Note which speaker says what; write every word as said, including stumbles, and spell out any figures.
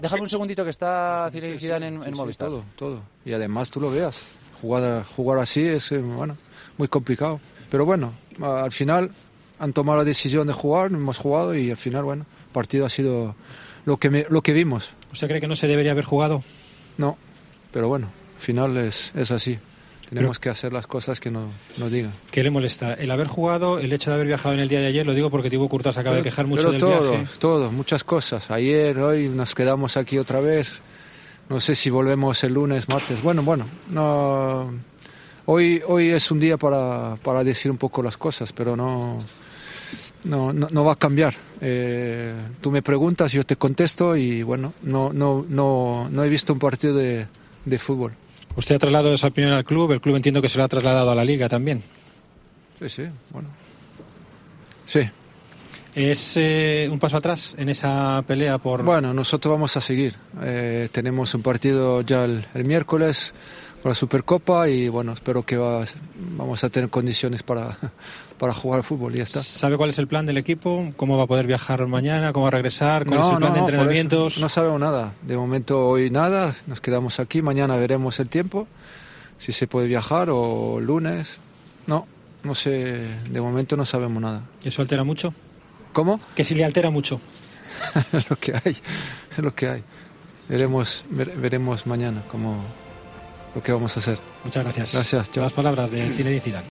Speaker 1: Déjame un segundito que está Zinedine Zidane en, en
Speaker 2: sí,
Speaker 1: Movistar.
Speaker 2: Sí, todo, todo. Y además tú lo veas, jugar, jugar así es bueno, muy complicado. Pero bueno, al final han tomado la decisión de jugar, hemos jugado y al final, bueno, el partido ha sido lo que, me, lo que vimos.
Speaker 3: ¿Usted cree que no se debería haber jugado?
Speaker 2: No, pero bueno, al final es, es así. Tenemos Pero, que hacer las cosas que nos, nos digan.
Speaker 3: ¿Qué le molesta? ¿El haber jugado, el hecho de haber viajado en el día de ayer? Lo digo porque Thibaut Courtois se acaba
Speaker 2: pero,
Speaker 3: de quejar mucho
Speaker 2: pero
Speaker 3: del
Speaker 2: todo,
Speaker 3: viaje.
Speaker 2: todo, muchas cosas. Ayer, hoy nos quedamos aquí otra vez. No sé si volvemos el lunes, martes. Bueno, bueno, no. Hoy, hoy es un día para, para decir un poco las cosas, pero no, no, no, no va a cambiar. Eh, tú me preguntas, yo te contesto y bueno, no, no, no, no he visto un partido de, de fútbol.
Speaker 3: Usted ha trasladado esa opinión al club, el club entiendo que se lo ha trasladado a la liga también.
Speaker 2: Sí, sí, bueno. Sí.
Speaker 3: ¿Es eh, un paso atrás en esa pelea por...?
Speaker 2: Bueno, nosotros vamos a seguir. Eh, tenemos un partido ya el, el miércoles por la Supercopa y bueno, espero que va, vamos a tener condiciones para, para jugar fútbol y ya está.
Speaker 3: ¿Sabe cuál es el plan del equipo? ¿Cómo va a poder viajar mañana? ¿Cómo va a regresar? ¿Cuál
Speaker 2: no,
Speaker 3: es el plan
Speaker 2: no,
Speaker 3: de entrenamientos?
Speaker 2: No sabemos nada. De momento hoy nada. Nos quedamos aquí. Mañana veremos el tiempo. Si se puede viajar o lunes. No, no sé. De momento no sabemos nada.
Speaker 3: ¿Eso altera mucho?
Speaker 2: ¿Cómo?
Speaker 3: Que si le altera mucho.
Speaker 2: Es lo que hay. Es lo que hay. Veremos, ver, veremos mañana cómo lo que vamos a hacer.
Speaker 3: Muchas gracias.
Speaker 2: Gracias. Chao.
Speaker 3: Las palabras de Zinedine Zidane.